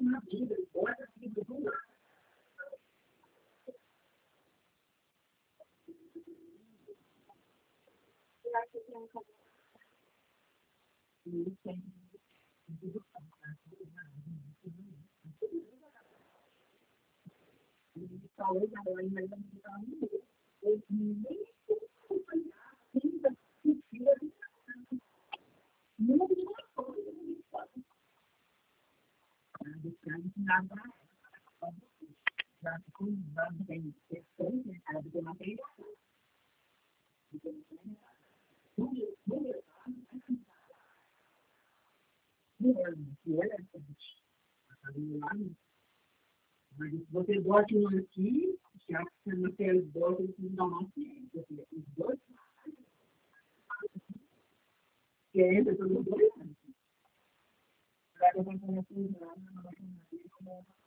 na vida, bota a vida do lado. Talvez agora ainda não está eu nem acompanhar ainda mentira não me coisa não pode nada já com tem questões de ter material mas você bota um aqui, já que você não tem os dois, você não dá uma ciência. Os dois, que entra pelos dois anos. Vai levantar a